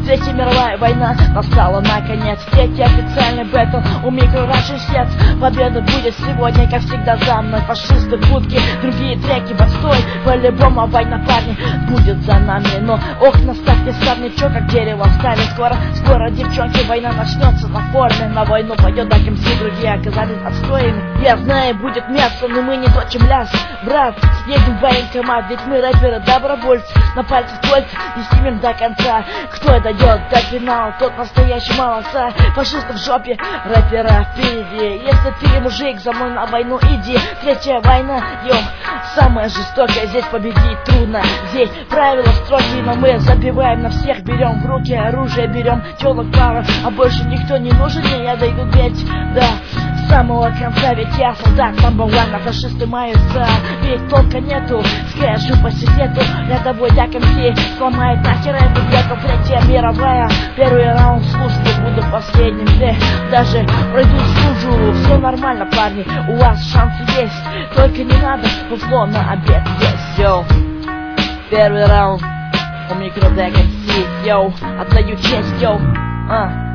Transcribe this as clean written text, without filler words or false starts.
Третья мировая война настала наконец. Третий официальный бэтл у микрорашистец. Победа будет сегодня, как всегда, за мной. Фашисты в будке, другие треки в отстой. По-любому война, парни, будет за нами. Но ох, наставьте сами, чё как дерево встали. Скоро, девчонки, война начнется на форме. На войну пойдет так МС, другие оказались отстоями. Я знаю, будет мясо, но мы не точим ляс. Брат, едем в военкомат, ведь мы рэперы добровольцы. На пальцах кольца и снимем до конца. Кто дойдет до финала, тот настоящий молодца. Фашисты в жопе, рэпера впереди. Если ты мужик, за мной на войну иди. Третья война, йо, самая жестокая, здесь победить трудно. Здесь правила строгие, но мы забиваем на всех. Берем в руки оружие, берем телок пара. А больше никто не нужен, мне я дойду ведь, да, с самого конца. Ведь я солдат, number one, а фашисты маются. Ведь толка нету, скажу по секрету. Рядовой як МС сломает нахер эту бету. Третья мировая, первый раунд службы, буду последним. Даже пройду служу, все нормально, парни, у вас шансы есть. Только не надо фуфло на обед есть, йоу. Первый раунд у микродек МС, йоу, отдаю честь, йоу.